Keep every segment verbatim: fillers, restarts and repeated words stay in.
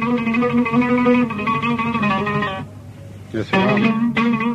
يا سلام.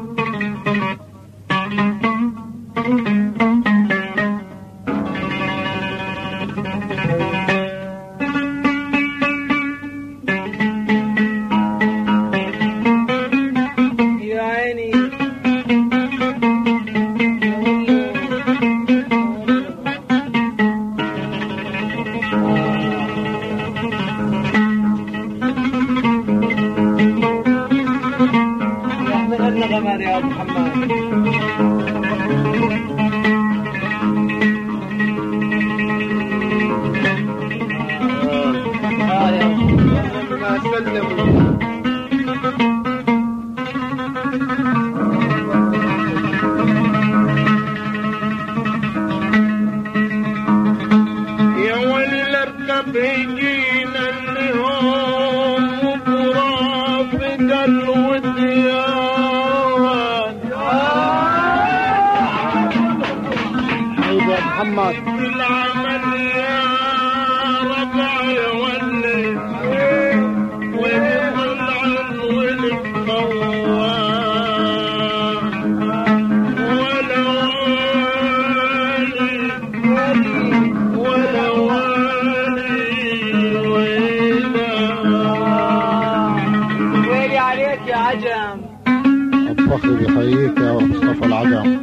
فخري بيحييك يا مصطفى العجم.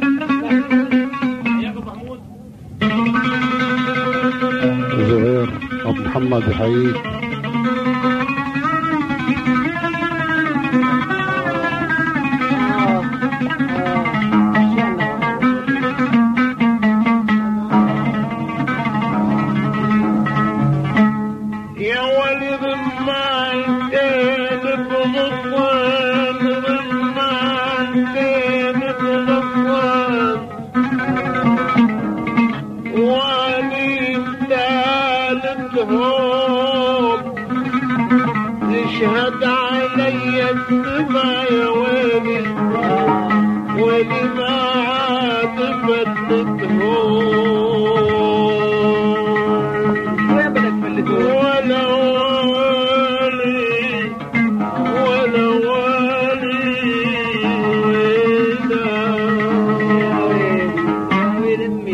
زهير ابو محمد بيحييك. اشهد علي السما يا ويلي ولي ما عاد فتتهم ولا والي ولا والي ويلا ويل امي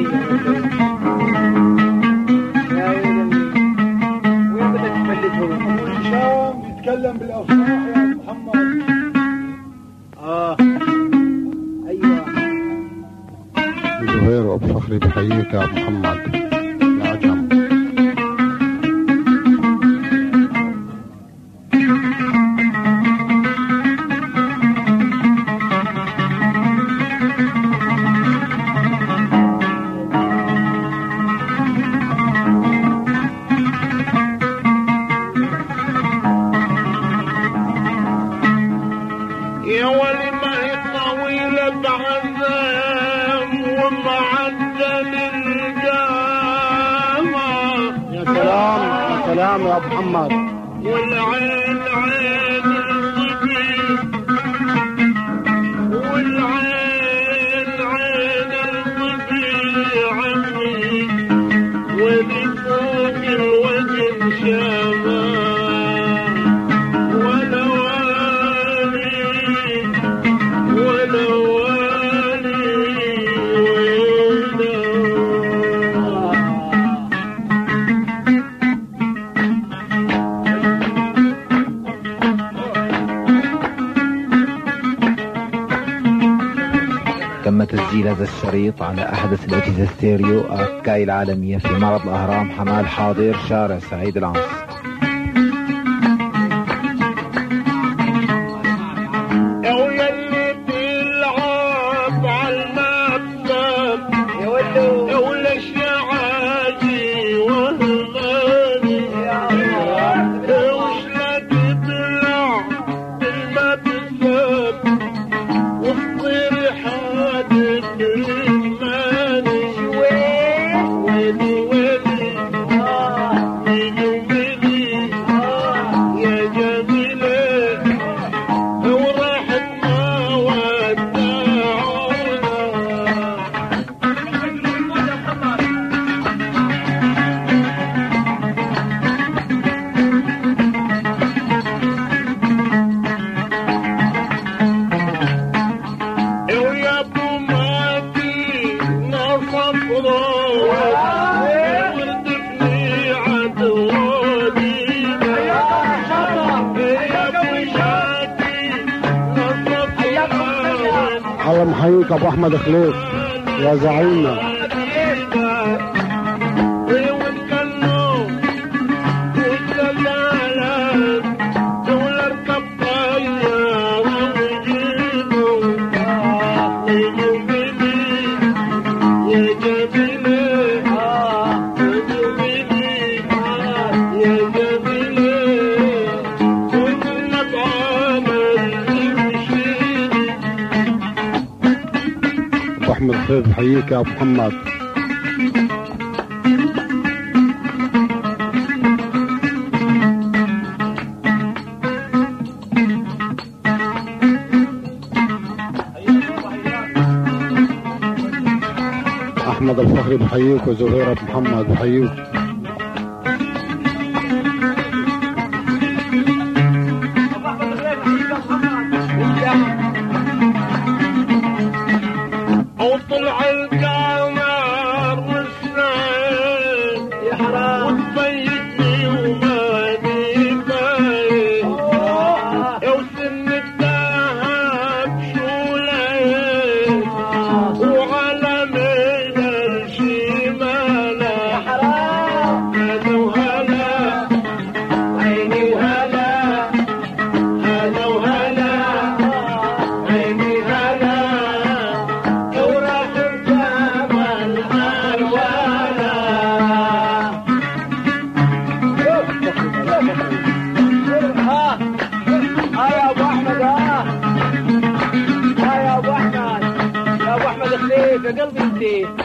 يا ويل امي وين بدك تفلتهم؟ هشام يتكلم بالافراح يا محمد. اه ايوه زهير ابو فخري بيحييك يا محمد العجم. يا ولي ما هي طويلة بعذاب ومعدل الجامع. يا سلام يا سلام يا ابو محمد. والعين عين الصبي والعين عين الصبي عمي ولي فوق الوجه شامع ولا والي ولا والي ولا تم تسجيل هذا الشريط على أحدث الأجهزة ستيريو أركاي العالمية في معرض الأهرام حمال حاضر شارع سعيد العنص. أو يلي تلعب عالمكتب أو لشعاجي وهغاني وش لا تطلع بالمكتب والطير حادث رماني ويلي ويلي ميلي وميلي تحية محييك ابو احمد خليف يا زعيمنا. احمد خليف بحييك يا ابو محمد. احمد الفخري بحييك وزهيرة محمد بحييك. وطلع القمر والسعيد يا حرام وتبيتني وماني باين وسن الذهب شولين وعلى من الشمال يا حرام هلا وهلا عيني وهلا هلا وهلا عيني هلا يا قلبي انت